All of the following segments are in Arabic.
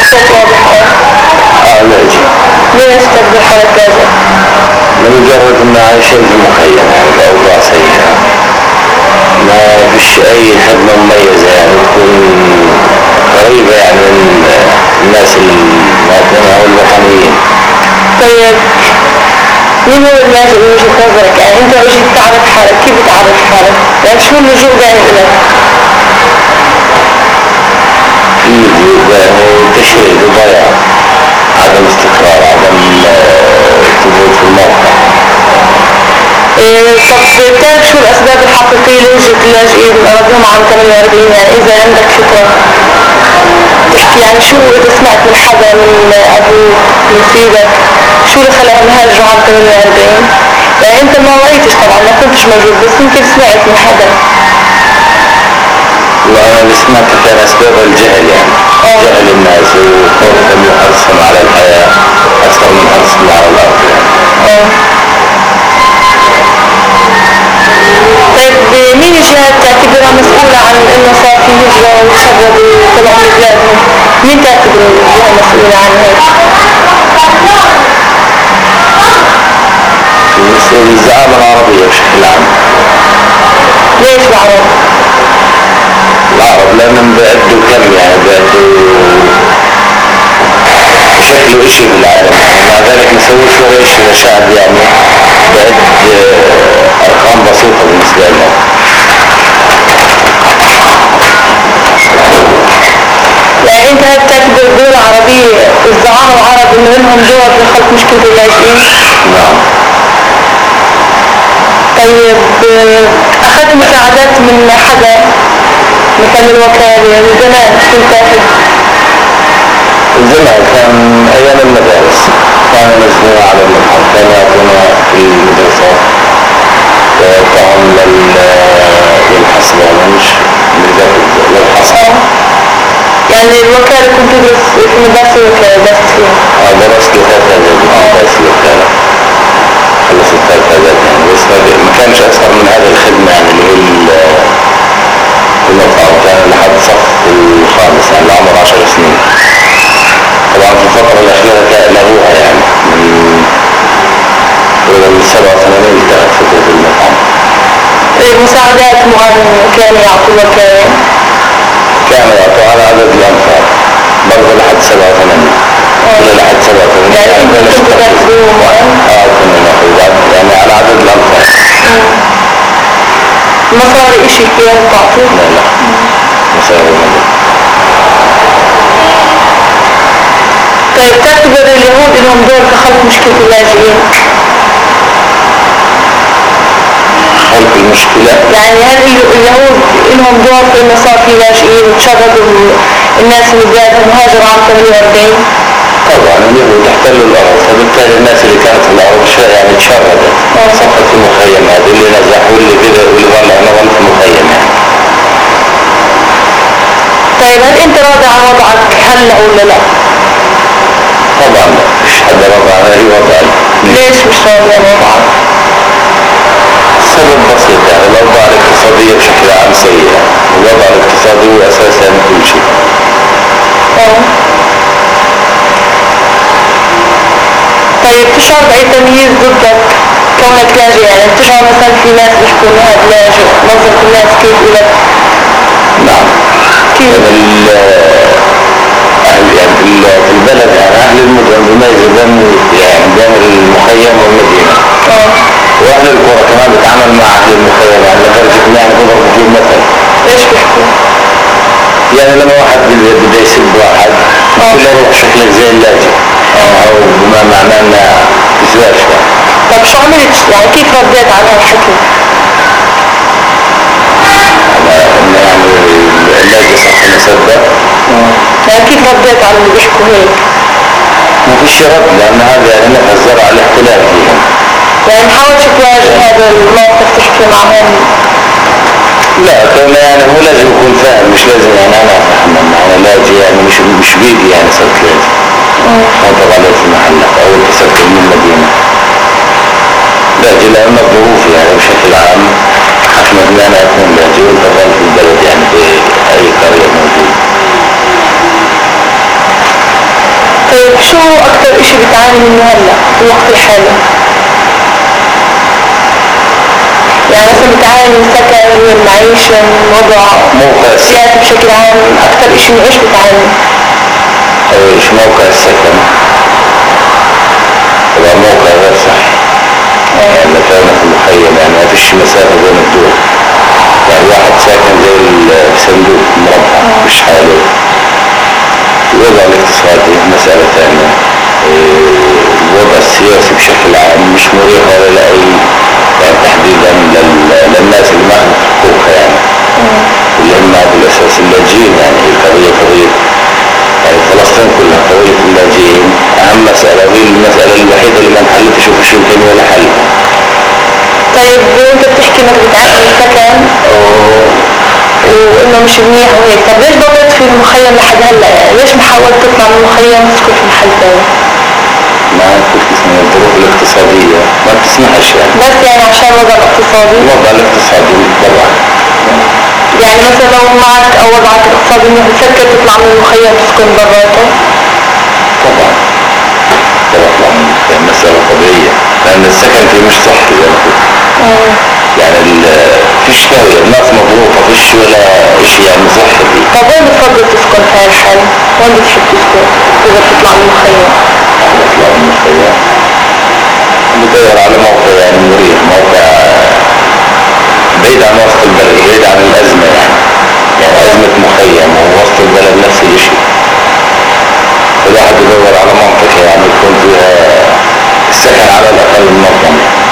الصوت واضح؟ لاجئ. ليش تبدو حالك لاجئ؟ لمجرد ان عايشين في مخيم يعني الاوضاع سيئة، ما فيش اي خدمة مميزة يعني تكون قريبة يعني من الناس المواطنين او الوطنيين. طيب مين هو اللاجئ من وجهة نظرك؟ يعني انت لو جيت تعرف حالك كيف بتعرف حالك؟ يعني شو اللجوء يعني لك؟ تشريد وضياع، عدم استقرار، عدم ثبوت في الموقع. طب بتعرف شو الأسباب الحقيقية لوجود اللاجئين أراضيهم عام 48؟ يعني إذا عندك فكرة تحكي يعني شو إذا سمعت من حدا من أبوك من سيدك شو اللي خلاهم يهاجروا عام 48؟ يعني أنت ما رأيتش طبعا ما كنتش موجود بس يمكن سمعت من حدا. وانا اللي سمعت كان اسباب الجهل يعني جهل الناس وخوفهم وحرصهم على الحياة اكثر من حرصهم على الارض يعني. طيب مين الجهات تعتبرها مسؤولة عن انه صار في هجرة وتشردوا وطلعوا من بلادهم؟ مين تعتبر الجهة مسؤولة عن هيك؟ الزعامة العربية بشكل عام. ليش العرب؟ العرب لأنهم بيأدوا كم يعني بيأدوا بشكل إشي في العالم يعني مع ذلك مسويش ولا إشي لشعب يعني بيأد أرقام بسيطة بالنسبة لهم. يعني انت بتعتبر الدول العربية الزعامة العرب انه لهم دور في خلق مشكلة اللاجئين؟ نعم. طيب اخذت مساعدات من حدا مثل الوكالة زمان كنت تاخذ؟ زمان كان ايام المدارس كانوا ينزلون على المتحف كانوا يعطونا في المدرسة طعم للحصل يعني مش للحصل. يعني الوكالة كنت تدرس في مدرسة الوكالة درست فيها؟ درست لثلاثة اعداد في مدرسة الوكالة خلصت ثلاثة اعداد يعني بس ما كانش اكثر من هذه الخدمة يعني اللي هي المطعم كان لحد صف الخامس يعني لعمر 10 سنين. طبعا في الفترة الأخيرة لغوها يعني من 87 انتهت فترة المطعم. المساعدات معينة كانوا يعطوها كانوا يعطوا على عدد الأنفار برضه لحد 87 إلى لحد 87 يعني كنتوا تاخذوهم كنا ناخذ يعني على عدد الأنفار. مصاري اشي فيها تعطوه؟ لا مصاري مدى. طيب تعتبر اليهود لهم دور في خلق مشكلة اللاجئين؟ خلق المشكلة؟ يعني هل اليهود لهم دور في انه صار في لاجئين وتشردوا الناس من بلادهم وهاجروا عام 48؟ طبعا اليهود احتلوا الأرض فبالتالي الناس اللي كانت في الأرض يعني تشردت صفت في المخيمات اللي نزحوا واللي كده واللي ظل في المخيم يعني. طيب هل انت راضي عن وضعك هلا ولا لا؟ طبعا مش حد راضي عن اي وضع. ليش مش راضي عن وضعك؟ السبب بسيط يعني الأوضاع الاقتصادية بشكل عام سيئة والوضع الاقتصادي هو أساسا كل شيء. طيب تشعر بأي تمييز ضدك كونك لاجئ؟ يعني تشعر مثلا في ناس بيحكوا انه هذا لاجئ نظرة الناس كيف إلك؟ نعم. كيف؟ أهل يعني في البلد يعني أهل المدن بيميزوا بين المخيم والمدينة. وأهل القرى كمان بتعامل مع أهل المخيم يعني لدرجة إن يعني بضربوا فيه مثل. إيش بيحكوا؟ يعني لما واحد بده يسب واحد يقول له روح شكلك زي اللاجئ أو بما معناه إنه إزواج. طب شو عملت يعني كيف رديت على هالحكي؟ يعني اللاجئ صح مسبب. يعني كيف رديت على اللي بيحكوا هيك؟ ما فيش رد لأن هذا يعني نفس زرع الاختلاف فيهم. يعني محاولش تواجه هذا الموقف تحكي معهم؟ لا كونه يعني هو لازم يكون فاهم مش لازم يعني أنا أفهم أنا لاجئ يعني مش بيدي يعني صرت لاجئ. أنطب عليه في محلك أو كسبت من المدينة. لاجئ لأن الظروف يعني بشكل عام حكمت أن أنا أكون لاجئ وانتظر في البلد يعني في أي قرية موجودة. طيب شو أكثر إشي بتعاني منه هلا في الوقت الحالي؟ يعني مثلا بتعاني من سكن، من معيشة، من وضع سياسي بشكل عام، أكثر إشي من إيش بتعاني؟ أول شيء موقع السكن هو موقع غير صحي. يعني كان في المخيم يعني ما فيش مسافة بين الدور، يعني واحد ساكن زي الصندوق مربع مش حاله. الوضع الاقتصادي مسألة ثانية، الوضع السياسي بشكل عام مش مريح ولا لأي يعني تحديدا للناس اللي ما عندهم حقوقها يعني اللي هم بالأساس اللاجئين. يعني القضية قضية يعني فلسطين كلها قضية اللاجئين أهم مسألة، وهي المسألة الوحيدة اللي ما انحلت شوف يمكن ولا حل. طيب انت بتحكي انك بتعاني من سكن وانه مش منيح وهيك، طب ليش ضليت في المخيم لحد هلا؟ يعني ليش ما حاولت تطلع من المخيم وتسكن في محل ثاني؟ ما كنت اسمها الظروف الاقتصادية ما بتسمحش يعني. بس يعني عشان الوضع الاقتصادي؟ الوضع الاقتصادي طبعا. يعني مثلا لو معك او وضعك الاقتصادي انك بتفكر تطلع من المخيم تسكن براته؟ طبعا تطلع من المخيم مسألة طبيعية، لأن السكن فيه مش صحي زي ما قلت. يعني فيش دولة الناس مضغوطة فيش ولا اشي يعني صحي فيه. طب وين بتفضل تسكن في هالحال؟ وين بتحب تسكن إذا بتطلع من المخيم؟ بطلع من المخيم بدور على موقع يعني مريح، موقع بعيد عن وسط البلد، بعيد عن الأزمة يعني أزمة مخيم ووسط البلد نفس الشيء. الواحد يدور على منطقة يعني يكون فيها السكن على الأقل منظم.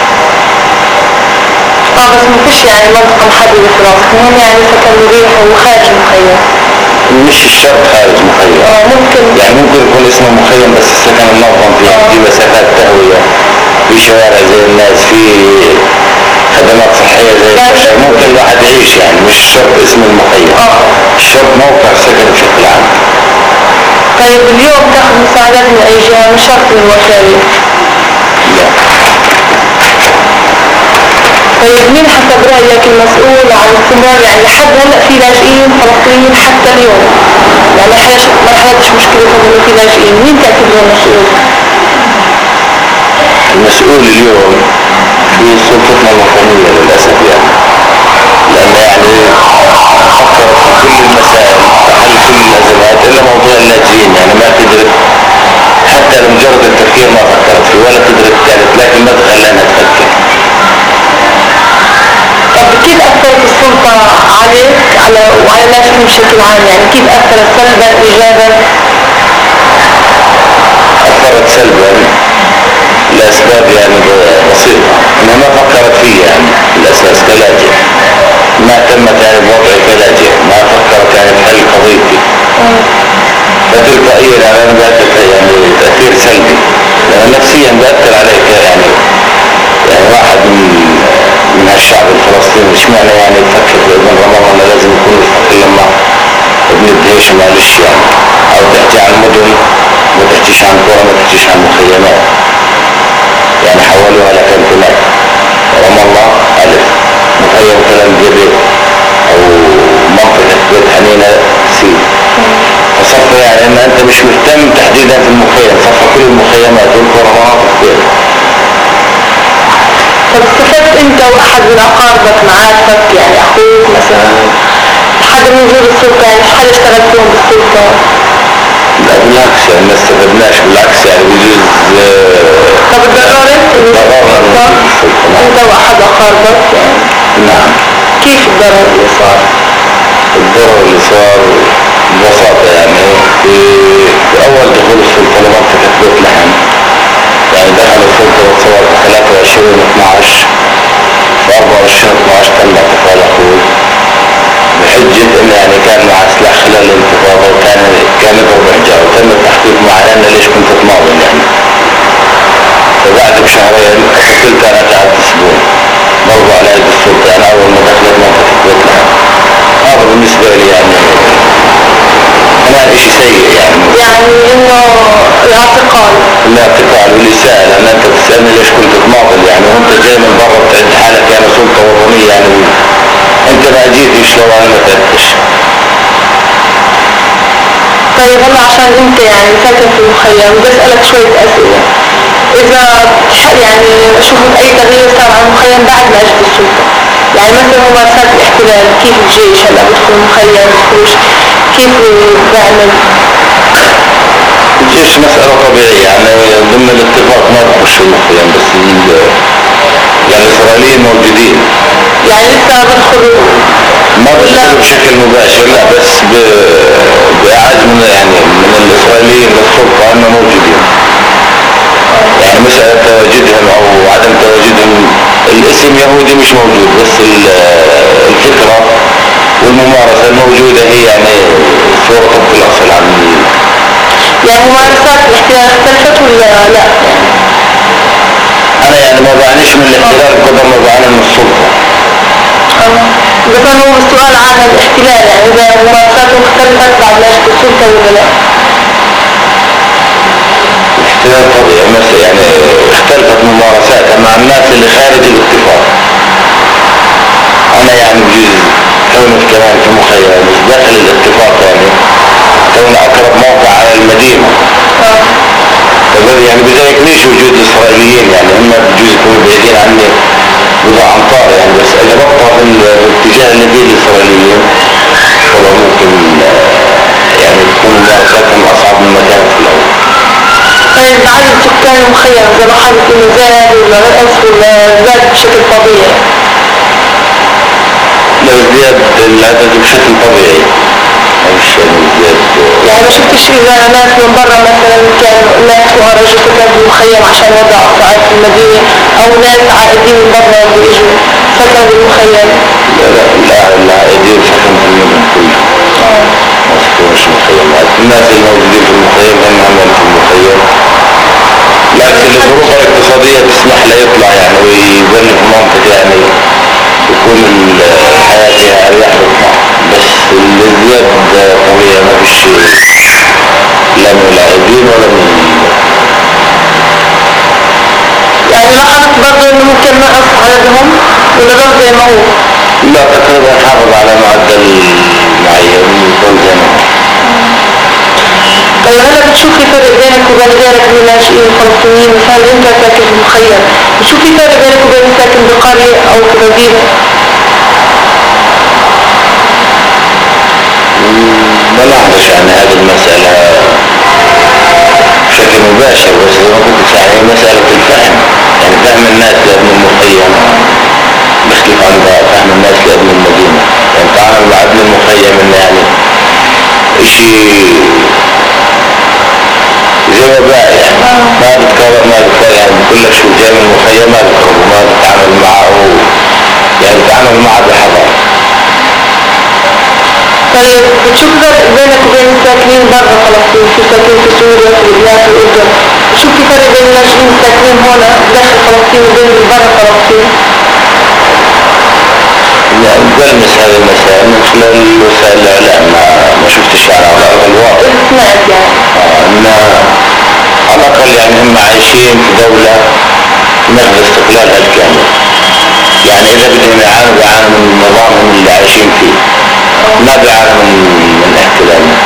بس مفيش يعني منطقة محددة في راسك، المهم يعني سكن مريح وخارج المخيم. مش الشرط خارج مخيم. ممكن يعني ممكن يكون اسمه مخيم بس السكن منظم فيه، في مسافات تهوية، في شوارع زي الناس، في خدمات صحية زي البشر، ممكن الواحد يعيش يعني مش شرط اسم المخيم. الشرط موقع السكن بشكل عام. طيب اليوم تاخذ مساعدات من أي جهة مش شرط من الوكالة؟ لا. طيب مين حسب رأيك المسؤول عن استمرار يعني لحد هلأ في لاجئين فلسطينيين حتى اليوم؟ يعني ما حلتش مشكلتهم انه في لاجئين، مين تعتبره مسؤول؟ المسؤول اليوم في سلطتنا الوطنية للأسف يعني، لأن يعني فكرت في كل المسائل وحل كل الأزمات إلا موضوع اللاجئين. يعني ما قدرت حتى لمجرد التفكير ما فكرت فيه ولا قدرت كانت، لكن ما تخلينا تفكر. طب كيف أثرت السلطة عليك وعلى اللاجئين بشكل عام؟ يعني كيف أثرت سلبا إيجابا؟ أثرت سلبا لأسباب يعني بسيطة، إنها ما فكرت فيه يعني الأساس كلاجئ، ما اهتمت يعني بوضعي كلاجئ، ما فكرت يعني بحل قضيتي. فتلقائيا يعني أنا بأثر يعني تأثير سلبي، لأن نفسيا بأثر عليك يعني واحد من الشعب الفلسطيني اشمعنى يعني تفكر في ابن رمضان لازم يكون يفكر لما ابن الدهيش معلش يعني، أو تحكي عن مدن ما تحكيش عن قرى ما تحكيش عن مخيمات. يعني حولوها لكنتونات، رام الله ألف، مخيم كلام جبل أو منطقة بيت حنينة سي. فصفى يعني إن أنت مش مهتم تحديدا في المخيم، صفى كل المخيمات والقرى مناطق بيت. طب استفدت أنت وأحد من أقاربك معارفك يعني أخوك مثلا حد من وجود السلطة، يعني حد اشتغل فيهم بالسلطة؟ لا بالعكس يعني ما استفدناش، بالعكس يعني بيجوز. طب اتضررت انت واحد اقاربك يعني؟ نعم. كيف الضرر اللي صار؟ الضرر اللي صار ببساطة يعني في اول دخول السلطة لمنطقة بيت لحم، يعني دخل السلطة وتصور في 23/12 في 24/12 تم اعتقال اخوي بحجة انه يعني كان مع سلاح خلال الانتفاضة وكان يضرب حجار، وتم التحقيق معنا انه ليش كنت تناضل يعني. فبعد بشهرين قتلت انا تحت اسبوع ضربوا على يد السلطة يعني اول ما دخلت منطقة بيت لحم. هذا بالنسبة لي يعني كمان اشي سيء يعني انه الاعتقال والاساءة، لان انت بتسألني ليش كنت تناضل يعني وانت جاي من برا بتعد حالك يعني سلطة وطنية يعني انت ما جيتش لو انا ما تعبتش. طيب هلا عشان انت يعني ساكن في المخيم بدي اسألك شوية اسئلة. اذا يعني شفت اي تغيير صار على المخيم بعد ما اجت السلطة، يعني مثلا ممارسات الاحتلال، كيف الجيش هلا بدخل المخيم بدخلوش، كيف بيعمل؟ الجيش مسألة طبيعية يعني ضمن الاتفاق ما بخش المخيم، بس يعني الإسرائيليين موجودين. يعني لسه بدخلوا؟ ما بدخلوا بشكل مباشر، لا بس بإعادة من يعني من الإسرائيليين للسلطة أنهم موجودين. يعني مسألة تواجدهم أو عدم تواجدهم، الاسم يهودي مش موجود، بس الفكرة والممارسة الموجودة هي يعني صورة طبق الأصل عن يعني ممارسات الاحتلال اختلفت ولا لا؟ أنا يعني ما بعنيش من الاحتلال قدر ما بعاني من السلطة. إذا كان هو السؤال عن الاحتلال، يعني إذا ممارساته اختلفت بعد ما جت السلطة ولا لا؟ الاحتلال طبيعي مثل يعني اختلفت ممارساتها مع الناس اللي خارج الاتفاق. أنا يعني بجوز كوني كمان في مخيم مش داخل الاتفاق، يعني كون أقرب موقع على المدينة. يعني بذلكنيش وجود الإسرائيليين، يعني هم بجوز يكونوا بعيدين عني بضع أمتار يعني، بس إذا بقى في الاتجاه اللي فيه الإسرائيليين فهو ممكن يعني تكون ممارساتهم أصعب من مكان في الأول. طيب عدد سكان المخيم إذا لاحظت إنه زاد ولا نقص ولا زاد بشكل طبيعي؟ لا ازدياد العدد بشكل طبيعي، مش ازدياد. يعني ما شفتش إذا ناس من برا مثلا كانوا ناس مهرجوا سكنوا في المخيم عشان وضعوا قطاعات في المدينة، أو ناس عائدين من برا بيجوا سكنوا بالمخيم؟ لا العائدين سكنوا في المدن كلها. ما سكنوش مخيمات، الناس الموجودين في المخيم هم عملوا في المخيم، لكن الظروف الاقتصادية تسمح له يطلع يعني ويظل في منطقة يعني يكون الحياة فيها أريح بطمع. بس الازدياد طبيعي ما فيش لا من العائدين ولا من يعني لاحظت برضه إنه ممكن نقص عددهم ولا ضل زي ما هو؟ لا تقريبا حافظ على معدل معين يكون زي ما هو. طيب هلا بتشوف في فرق بينك وبين غيرك من اللاجئين الفلسطينيين؟ مثلا انت ساكن في مخيم، بتشوف في فرق بينك وبين ساكن بقرية او في مدينة؟ ما لاحظش يعني هذه المسألة بشكل مباشر، بس زي ما قلت يعني مسألة الفهم، يعني فهم الناس لابن المخيم بيختلف عن فهم الناس لابن المدينة. يعني تعامل مع ابن المخيم انه يعني اشي زي وباء، يعني ما بتكرر يعني بقول لك شو جاي من المخيم ما بتكرر وما بتتعامل معه، يعني بتتعامل معه بحذر. طيب بتشوف فرق بينك وبين الساكنين برا فلسطين، في ساكنين في سوريا في لبنان في الأردن، بتشوف في فرق بين اللاجئين الساكنين هون داخل فلسطين وبين برا فلسطين؟ يعني بلمس هذه المسائل من خلال وسائل الإعلام، ما شفتش يعني على أرض الواقع. سمعت يعني؟ إن على الأقل يعني هم عايشين في دولة نقض استقلالها الكامل، يعني إذا بدهم يعانوا من نظامهم اللي عايشين فيه، ما بيعانوا من احتلالنا.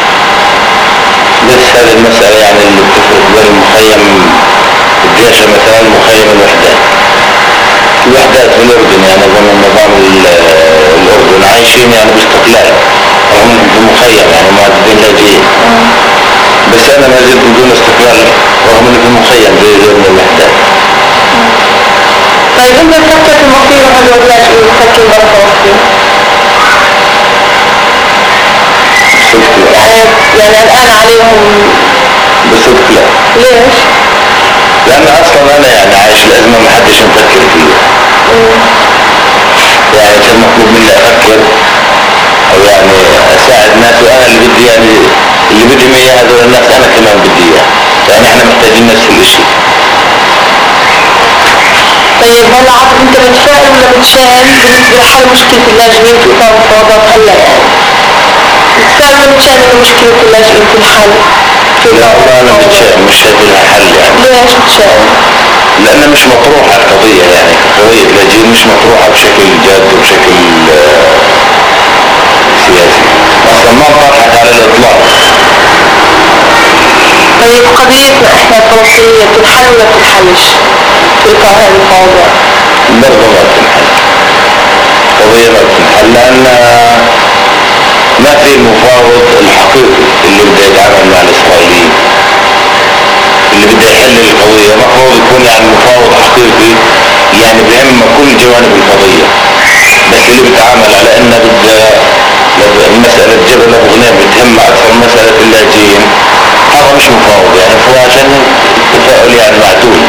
بس هذه المسألة يعني اللي بتفرق بين المخيم الجيش مثلا مخيم الوحدات في الأردن، يعني ضمن النظام الأردن عايشين يعني باستقلال رغم انهم في مخيم يعني معددين لاجئين، بس أنا ما زلت بدون استقلال رغم اني في مخيم زي من الوحدات. طيب انت تفكر في المصير هذول اللاجئين تفكر برا فلسطين؟ يعني الآن عليهم؟ بصدق لا. ليش؟ لأن أصلا أنا يعني عايش الأزمة ما حدش مفكر فيها. يعني كان مطلوب مني أفكر أو يعني أساعد الناس، وأنا اللي بدي يعني اللي بدهم إياه هذول الناس أنا كمان بدي إياه، يعني إحنا محتاجين نفس الشيء. طيب هلا عاد أنت متفائل ولا متشائم بالنسبة لحل مشكلة اللاجئين في إطار المفاوضات هلا يعني؟ متفائل ولا متشائم إنه مشكلة اللاجئين تنحل؟ لا والله أنا متشائم، مش شايف لها حل يعني. ليش متشائم؟ لأنها مش مطروحة القضية، يعني قضية اللاجئين مش مطروحة بشكل جاد وبشكل سياسي، أصلا ما انطرحت على الإطلاق. الفلسطينية بتنحل ولا بتنحلش في إطار هذه المفاوضات؟ برضه ما بتنحل، قضية ما بتنحل لأن ما في المفاوض الحقيقي اللي بده يتعامل مع الإسرائيليين، اللي بده يحل القضية مفروض يكون يعني مفاوض حقيقي يعني بهم كل جوانب القضية، بس اللي بيتعامل على انه مسألة جبل ابو غنيم بتهم اكثر مسألة اللاجئين، هذا مش مفاوض يعني، هو عشان تفاؤل يعني معدول.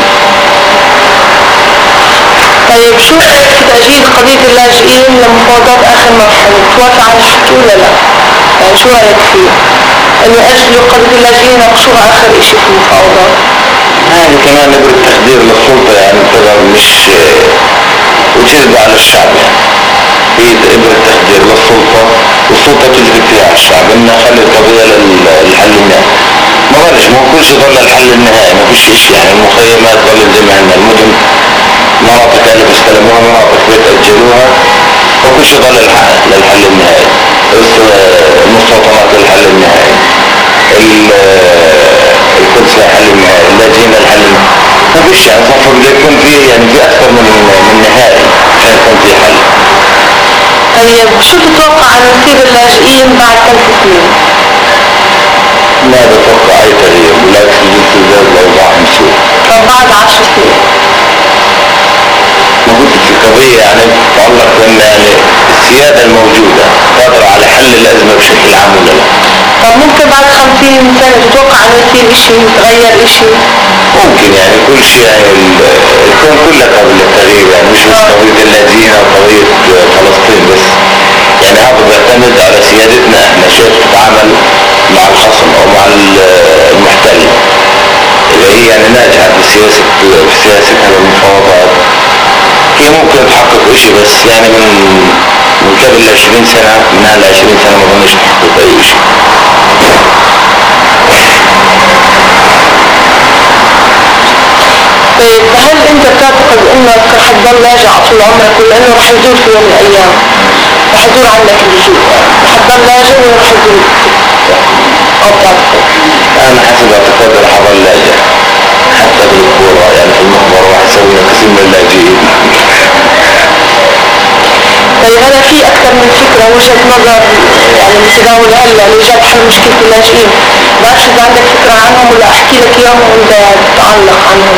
طيب شو رأيك في تأجيل قضية اللاجئين لمفاوضات آخر مرحلة؟ توافق على الحكي ولا لا؟ يعني شو رأيك فيه؟ إنه يأجلوا قضية اللاجئين يناقشوها آخر إشي في المفاوضات؟ هذه كمان نبرة تخدير للسلطة يعني تقدر مش وتجذب على الشعب يعني، هي نبرة تخدير للسلطة والسلطة تجذب فيها على الشعب إنها خلي القضية للحل النهائي. ما ظلش ما كل شيء ظل الحل النهائي، ما فيش إشي يعني المخيمات ظل زي ما هن، المدن مناطق اللي بيستلموها مناطق بيتأجلوها، وكل شيء ظل للحل النهائي، المستوطنات للحل النهائي، القدس للحل النهائي، اللاجئين للحل النهائي، ما فيش يعني المفروض يكون في يعني في أكثر من نهائي عشان يكون في حل. طيب شو تتوقع عن نصيب اللاجئين بعد 3 سنين؟ ما بتوقع أي تغيير، بالعكس بجد تزداد الأوضاع مسوء. طب بعد 10 سنين؟ ما قلت في قضية يعني تتعلق بأن يعني السيادة الموجودة قادرة على حل الأزمة بشكل عام ولا لا؟ طب ممكن بعد 50 سنة تتوقع أن يصير إشي يتغير إشي؟ ممكن يعني كل شيء يعني الكون كله قابل للتغيير يعني مش بس قضية اللاجئين أو قضية فلسطين بس، يعني هذا بيعتمد على سيادتنا احنا كيف نتعامل مع الخصم أو مع المحتل، اللي هي يعني ناجحة في سياسة المفاوضات، هي ممكن تحقق إشي بس يعني من قبل 20 سنة، من هلا 20 سنة ما ظنش تحقق أي إشي. طيب هل انت بتعتقد انك رح تضل لاجئ طول عمرك ولا انه رح يزول في يوم من الايام؟ رح يزول عنك اللجوء، رح تضل لاجئ ولا رح يزول؟ او بتعتقد؟ أنا حسب اعتقادي رح أضل لاجئ حتى بالكورة يعني في المخبر راح يسوي قسم من اللاجئين. طيب هذا في اكثر من فكرة وجهة نظر يعني متداولة هلا لإيجاد حل مشكلة اللاجئين، بعرفش اذا عندك فكرة عنهم ولا احكي لك اياهم وانت تتعلق عنهم؟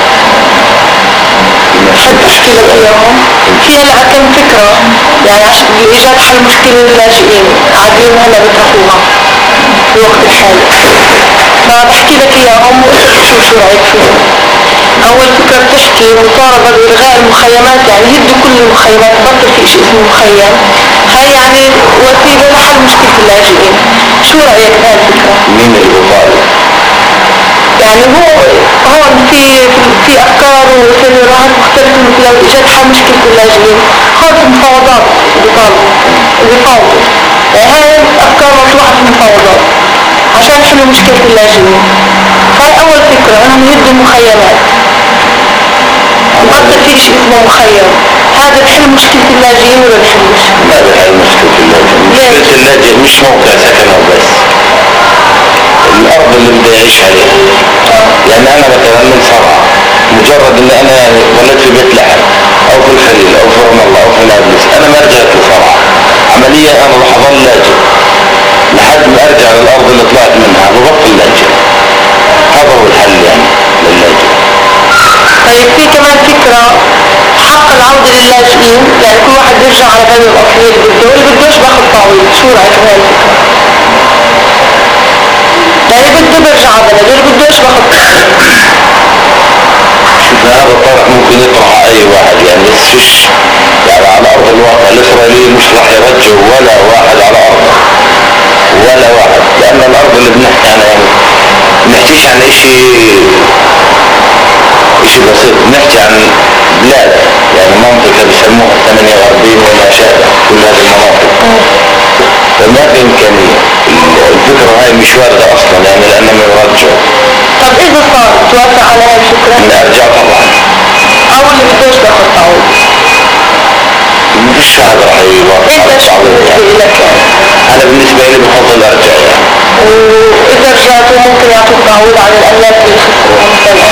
بحب احكي لك اياهم. في هلا كم فكرة يعني عشان لإيجاد حل مشكلة اللاجئين قاعدين هلا بيطرحوها في الوقت الحالي، فبحكي لك اياهم وانت بتشوف شو رايك فيهم. اول فكرة بتحكي مطالبة بإلغاء المخيمات، يعني يهدوا كل المخيمات، بطل في شيء اسمه مخيم، هاي يعني وسيلة لحل مشكلة اللاجئين. شو رأيك بهاي الفكرة؟ مين اللي بيطالب؟ يعني هون في افكار وسيناريوهات مختلفة مثل ايجاد حل مشكلة اللاجئين، هون في مفاوضات بيفاوضوا، يعني هاي افكار مطروحة في المفاوضات عشان يحلوا مشكلة اللاجئين. هاي اول فكرة انهم يهدوا المخيمات، بطل في شيء اسمه مخيم، هذا بحل مشكلة اللاجئين ولا بحلش؟ ما بحل مشكلة اللاجئين، مشكلة اللاجئ مش موقع سكنه بس، الأرض اللي بده يعيش عليها. يعني أنا مثلا من صنعاء، مجرد إن أنا يعني ولدت في بيت لحم أو في الخليل أو في رام الله أو في نابلس، أنا ما رجعت لصنعاء، عمليا أنا راح أظل لاجئ لحد ما أرجع للأرض اللي طلعت منها، ببطل لاجئ. هذا هو الحل يعني للاجئ. طيب في كمان فكرة حق العودة للاجئين، يعني كل واحد يرجع على بلده الأصلي اللي بده، واللي بدوش باخد تعويض. شو رأيك بهاي الفكرة؟ يعني بده برجع على بلده، اللي بدوش باخد تعويض. هذا الطرح ممكن يطرح أي واحد يعني، بس فيش يعني على أرض الواقع الإسرائيلي مش راح يرجعوا ولا واحد على أرضه، ولا واحد، لأن الأرض اللي بنحكي عنها يعني بنحكيش عن إشي بسيط، بنحكي عن بلاد يعني منطقة بيسموها 48 وما شابه، كل هذه المناطق فما في إمكانية. الفكرة هاي مش واردة أصلا يعني لأنهم يرجعوا. طب إذا صار توافق على هاي الفكرة؟ لا أرجع طبعا. أو اللي بدوش باخد تعويض؟ مفيش هذا راح يوافق على التعويض يعني. أنا بالنسبة لي بفضل أرجع يعني. وإذا رجعتوا ممكن يعطوك تعويض عن الأملاك اللي خسروها مثلا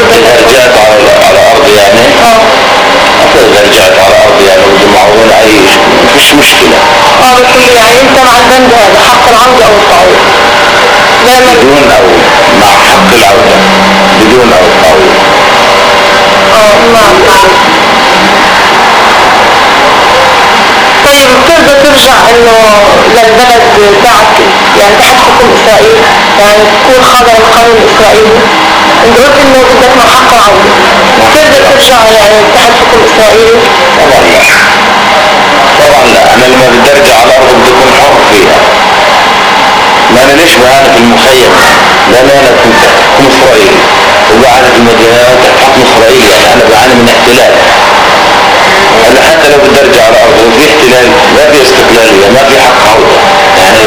إذا رجعت على أرض يعني إذا رجعت على أرض يعني بدون معون أعيش مفيش مشكلة. بس يعني انت مع البند هذا حق العودة او التعويض؟ بدون او مع حق العودة بدون او التعويض. نعم. طيب بتقدر ترجع انه للبلد تاعك يعني تحت حكم اسرائيل، يعني تكون خاضع القانون الاسرائيلي؟ انت قلت انه بدك مع حق العودة، بتقدر ترجع يعني تحت حكم اسرائيلي؟ طبعا لا، طبعا لا. انا لما بدي ارجع على الارض بدي اكون حر فيها، ما انا ليش بعاني في المخيم؟ لان انا كنت تحت حكم اسرائيل وبعاني في المدينة تحت حكم اسرائيل، يعني انا بعاني من احتلال. انا حتى لو بدي ارجع على الارض وفي احتلال ما في استقلالية، ما في حق عودة يعني.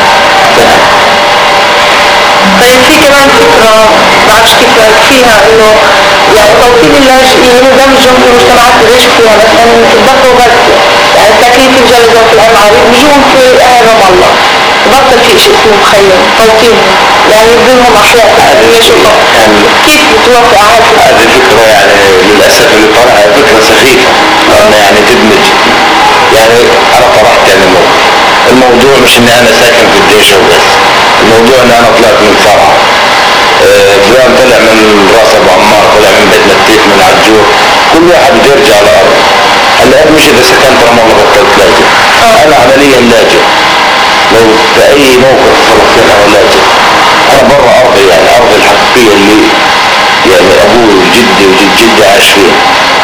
طيب في كمان فكرة بعرفش كيف فيها انه يعني توطين اللاجئين ودمجهم في المجتمعات اللي بيعيشوا فيها، مثلا في الضفة وغزة، يعني التكليف الجلسة في العماري بيجون في اهل رام الله، بطل في شيء اسمه مخيم توطين، يعني يبنيهم احياء يعيشوا. كيف بتوافق على هذه الفكرة؟ يعني للأسف اللي طرحها فكرة سخيفة، لأن يعني تدمج، يعني أنا طرحت يعني الموضوع مش إن أنا ساكن في الديشة وبس، الموضوع إن أنا طلعت من فرع فلان طلع من راس أبو عمار، طلع من بيت نتيف، من عجور، كل واحد بيرجع على الأرض. هلا مش إذا سكنت رام الله بطلت لاجئ، أنا عمليا لاجئ، لو في أي موقف فلسطين أنا لاجئ، أنا برا أرضي، يعني أرضي الحقيقية اللي يعني أبوي وجدي وجد جدي عاش فيها.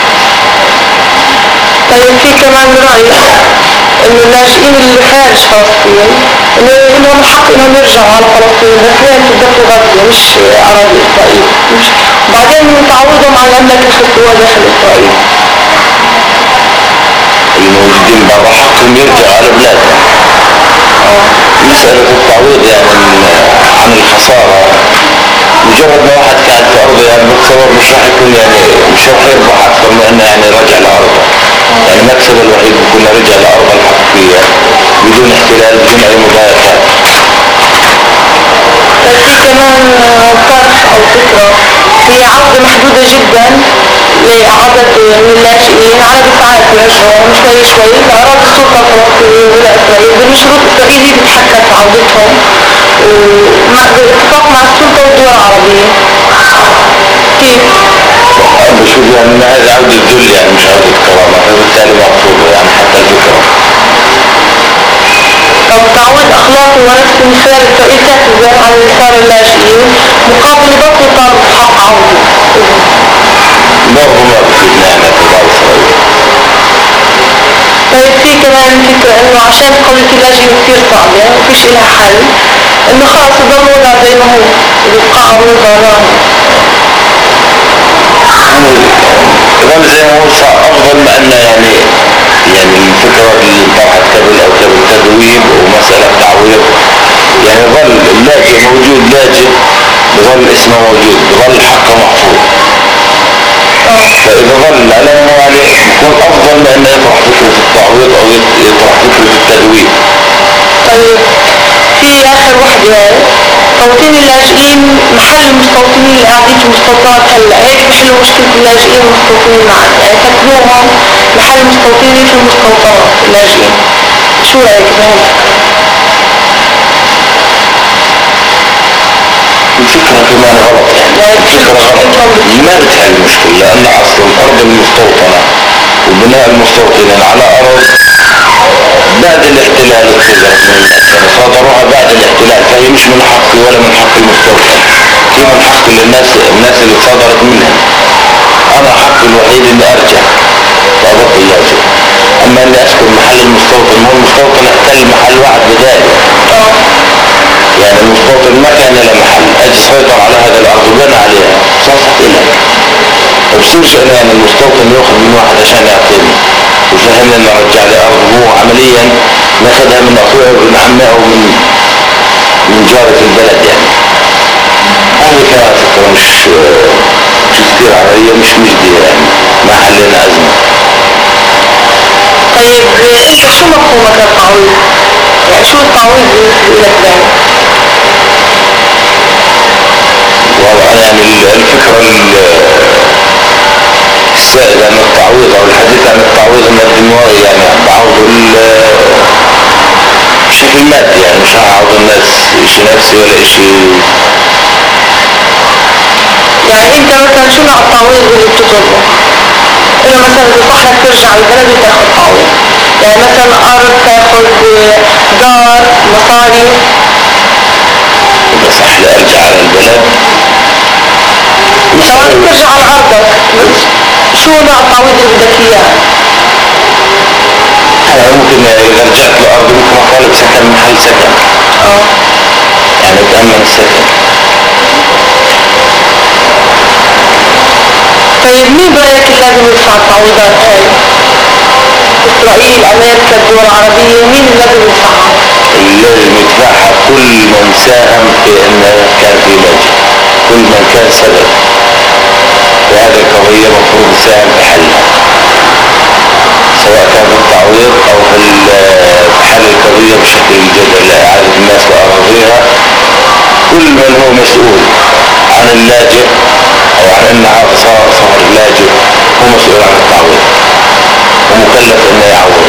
طيب في كمان رأي انه اللاجئين اللي خارج فلسطين انه لهم حق انهم يرجعوا على فلسطين، بس وين في الضفة وغزة مش اراضي اسرائيل، وبعدين تعوضهم على المملكة الخطوة داخل اسرائيل. الموجودين برا حقهم يرجعوا على بلادهم. مسألة التعويض يعني عن الخسارة، مجرد ما واحد كان في أرضه يعني بتصور مش راح يكون يعني مش راح يربح أكثر من إنه يعني رجع لأرضه، يعني مكسب الوحيد بيكون رجع لأرضه الحقيقية بدون احتلال بدون أي مضايقات. في كمان طرح أو فكرة هي عودة محدودة جدا لعدد من اللاجئين على دفعات يرجعوا شوي شوي لأراضي السلطة الفلسطينية ولا إسرائيل بشروط إسرائيلية بتتحكم في عودتهم باتفاق مع السلطة والدول العربية. كيف؟ بشوف يعني إن هذه عودة ذل، يعني مش عودة كرامة، فبالتالي مرفوضة يعني حتى الفكرة. تعويض أخلاقي ونفس مثال إسرائيل تحتزم على يسار اللاجئين مقابل بطل طالب حق عودة. برضو ما بفيدنا يعني اعتبار إسرائيل. طيب في كمان فكرة إنه عشان قضية اللاجئين كتير صعبة وفيش إلها حل، إنه خلاص يضل وضع زي ما هو يبقى وضع يظل زي ما هو صار أفضل ما أنه يعني الفكرة اللي طرحت قبل أو قبل تدويب ومسألة تعويض، يعني يظل اللاجئ موجود لاجئ، يظل اسمه موجود، يظل حقه محفوظ. فإذا ظل على أنه يعني يكون أفضل من أنه يطرح فكرة التعويض أو يطرح فكرة التدويب. طيب في آخر وحدة توطين اللاجئين محل المستوطنين اللي قاعدين في المستوطنات هلا، هيك بحلوا مشكلة اللاجئين والمستوطنين معا، يعني فكروهم محل المستوطنين في المستوطنات اللاجئين. شو رأيك بهذا؟ الفكرة كمان غلط، يعني الفكرة غلط ما بتحل المشكلة، لأن أصلا أرض المستوطنة وبناء المستوطنين على أرض بعد الاحتلال اتخذت من الناس، يعني صادروها بعد الاحتلال، فهي مش من حقي ولا من حق المستوطن، هي من حق الناس اللي صادرت منها. أنا حقي الوحيد إني أرجع وأبقى لاجئ، أما إني أسكن محل المستوطن، هو المستوطن احتل محل واحد بداية، يعني المستوطن ما كان له محل، أجي سيطر على هذا الأرض وبنى عليها صارت إلك، فبصيرش أنا يعني المستوطن يأخذ من واحد عشان يعطيني وفهمنا إنه رجع لي أرض، هو عمليا ناخذها من أخوه وابن عمه أو من جارة البلد. يعني هذه كانت فكرة مش كثير عملية، مش مجدية، يعني ما حلينا أزمة. طيب انت شو مفهومك للتعويض؟ يعني شو التعويض بالنسبة لك يعني؟ والله يعني الفكرة اشي نفسي ولا اشي. يعني انت مثلا شو نوع التعويض اللي بتطلبه؟ انه مثلا بصحك ترجع البلد وتاخد تعويض، يعني مثلا ارض، تاخد دار، مصاري. اذا صح لي ارجع على البلد لو ترجع على ارضك شو نوع التعويض اللي بدك اياه؟ انا ممكن اذا رجعت لارضي ممكن اطالب سكن، محل سكن. يعني اتأمن السكن. طيب مين برأيك لازم يدفع التعويضات هاي؟ إسرائيل، أمريكا، الدول العربية، مين اللي لازم يدفعها؟ لازم يدفعها كل من ساهم في ان كان في لاجئ، كل من كان سبب في هذه القضية مفروض يساهم في حلها، سواء كان في التعويض او في حل القضية بشكل جذري لإعادة الناس لأراضيها. كل من هو مسؤول عن اللاجئ او عن ان صار سفر اللاجئ هو مسؤول عن التعويض ومكلف انه يعوض.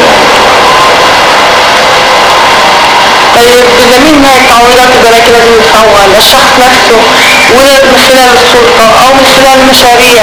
طيب إذا مين هاي التعويضات برأيك لازم يدفعوها؟ للشخص نفسه ولا من خلال السلطة أو من خلال المشاريع؟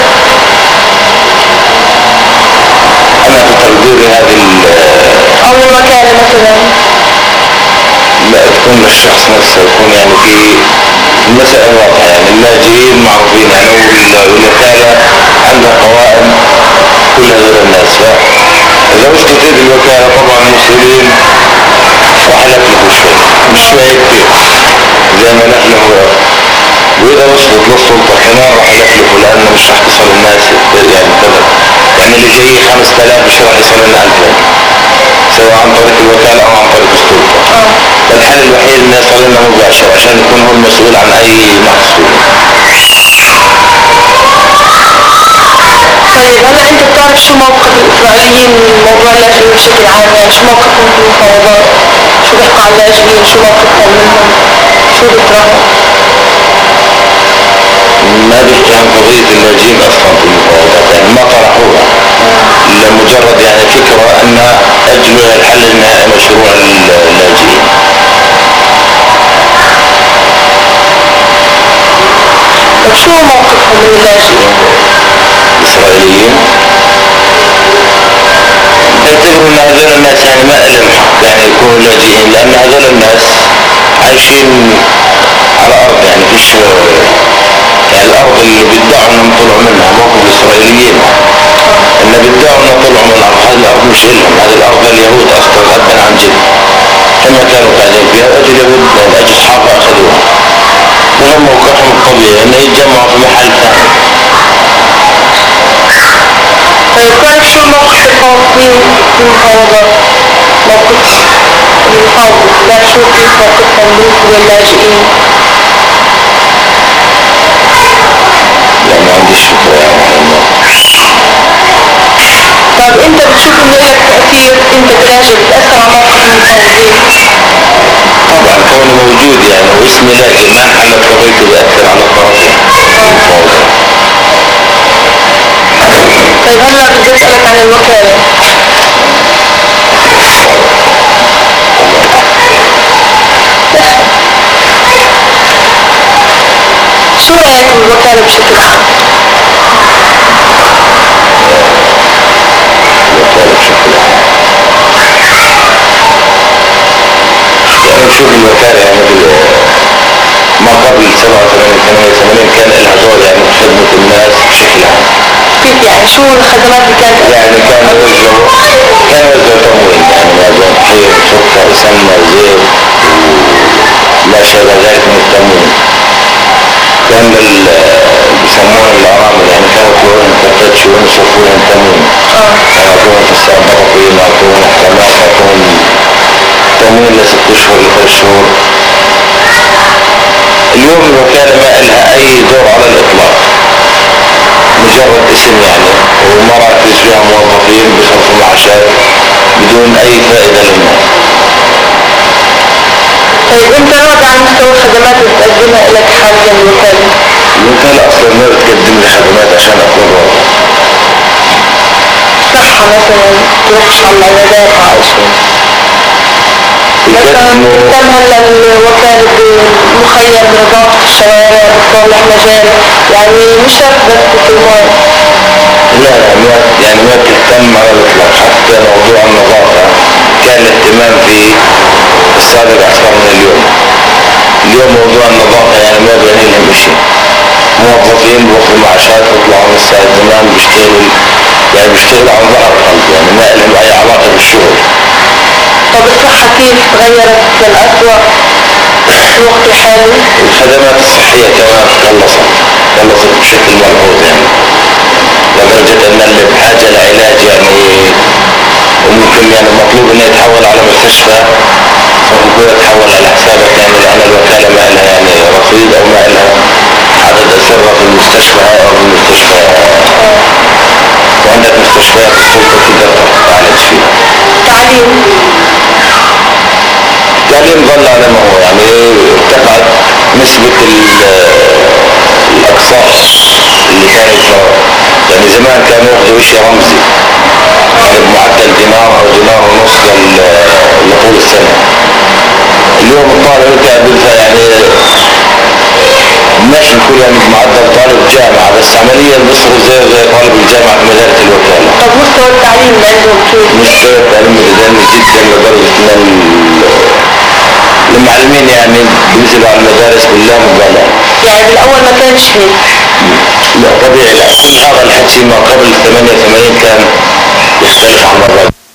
أنا في تقديري هذه أو الوكالة مثلا. لا تكون للشخص نفسه، يكون يعني في المسألة واضحة، يعني اللاجئين معروفين يعني والوكالة عندها قوائم كل هذول الناس، فإذا وصلت هذه الوكالة طبعا المسؤولين وحلفلفوا شوي مش شوية كتير زي ما نحلفوا، وإذا وصلت للسلطة كمان راح يحلفوا لأنه مش راح تصل الناس يعني كذا، يعني اللي جاي 5000 مش راح يصل لنا 2000 سواء عن طريق الوكالة أو عن طريق السلطة. الحل الوحيد إنه يصل لنا مباشر عشان يكون هو المسؤول عن أي محصول. طيب هلا انت بتعرف شو موقف الاسرائيليين من موضوع اللاجئين بشكل عام؟ يعني شو موقفهم في المفاوضات؟ شو بيحكوا عن اللاجئين؟ شو موقفهم منهم؟ شو بيطرحوا؟ ما بيحكي عن قضية اللاجئين أصلا في المفاوضات، يعني ما طرحوها لمجرد يعني فكرة أن أجلوا الحل النهائي مشروع اللاجئين. طيب شو موقفهم من اللاجئين؟ الإسرائيليين يعتبروا أن هذول الناس يعني ما لهم حق يعني يكونوا لاجئين، لأن هذول الناس عايشين على أرض يعني فيش يعني الأرض اللي بيدعوا أنهم طلعوا منها موقف الإسرائيليين اللي بيدعوا أنهم طلعوا من الأرض، هذه الأرض مش إلهم، هذه الأرض اليهود أصلا أبا عن جد هم كانوا قاعدين فيها وأجل اليهود أجل أصحابها أخذوها، وهم موقعهم الطبيعي أنه يتجمعوا في محل ثاني. طيب تعرف شو موقف الفلسطينيين في المفاوضات؟ موقف المفاوض لا شو كيف موقفهم بالنسبة للاجئين؟ لا ما عنديش فكرة يعني عن الموقف. طيب انت بتشوف انه لك تأثير، انت كلاجئ بتأثر على موقف المفاوضين؟ طبعا كونه موجود يعني واسمي لاجئ ما انحلت قضيته بيأثر على الطرفين المفاوضات. طيب هلا بدي اسألك عن الوكالة. شو رأيك بالوكالة بشكل عام؟ الوكالة بشكل عام يعني نشوف الوكالة يعني ما قبل 87 كان لها دور يعني في خدمة الناس بشكل عام. كيف يعني شو الخدمات اللي كانت؟ يعني كانوا يوزعوا تموين يعني معظم طحين سكر سمنة زيت وما شابه ذلك من التموين. كان بيسموها الأرامل يعني كانوا يطلعون كفتش وينصفوا لهم تموين، يعطوهم في الساعة بطاطين، يعطوهم احتمال، يعطوهم تموين ل6 أشهر ل3 شهور. اليوم الوكالة ما لها أي دور على الإطلاق، مجرد اسم يعني ومراكز فيها موظفين بيصرفوا معاشات بدون أي فائدة للناس. طيب انت راضي عن مستوى الخدمات اللي بتقدمها لك حاليا الوكالة؟ الوكالة أصلا ما بتقدم لي خدمات عشان أكون راضي. صحة مثلا، تروحش على العيادات أو شيء؟ مثلا تهتم هلا الوكالة بمخيم نظافة الشوارع بتصلح مجال، يعني مش شرط بس بالماء. لا يعني ما بتهتم على الإطلاق. حتى موضوع النظافة كان الاهتمام فيه السابق أكثر من اليوم. اليوم موضوع النظافة يعني ما بيعني لهم شيء. موظفين بياخذوا معاشات بيطلعوا من الساعة زمان بيشتغلوا عن ظهر قلب، يعني ما لهم أي علاقة بالشغل. طب الصحة كيف تغيرت للأسوأ في الوقت الحالي؟ الخدمات الصحية كمان قلصت بشكل ملحوظ، يعني لدرجة أن اللي بحاجة لعلاج يعني وممكن يعني مطلوب انه يتحول على مستشفى فبقول يتحول على حسابك، يعني لأن الوكالة ما لها يعني رصيد أو ما لها عدد أسرة في المستشفى هاي أو في المستشفى، وعندك مستشفيات السلطة تقدر تعالج فيها. التعليم ظل على ما هو، يعني ارتفعت نسبة الأقساط اللي كانت يعني زمان كانوا ياخذوا شيء رمزي يعني بمعدل دينار أو دينار ونص لطول السنة. اليوم الطالب قاعد يدفع يعني ماشي نقول يعني بمعدل طالب جامعة، بس عمليا بيصرف زي طالب الجامعة في مدارس الوكالة. طب مستوى التعليم عندهم كيف؟ مستوى التعليم متدني جدا لدرجة ان المعلمين يعني بينزلوا على المدارس بالله مبالاة. يعني بالأول ما كانش هيك؟ لا طبيعي، لا كل هذا الحكي ما قبل 88 كان يختلف عن مرات.